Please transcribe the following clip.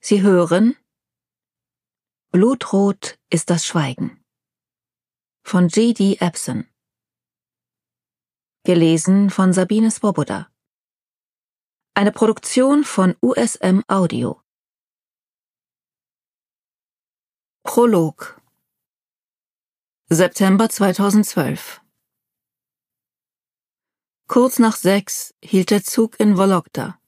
Sie hören Blutrot ist das Schweigen von G.D. Epson. Gelesen von Sabine Swoboda. Eine Produktion von USM Audio. Prolog. September 2012. Kurz nach 6 hielt der Zug in Vologda.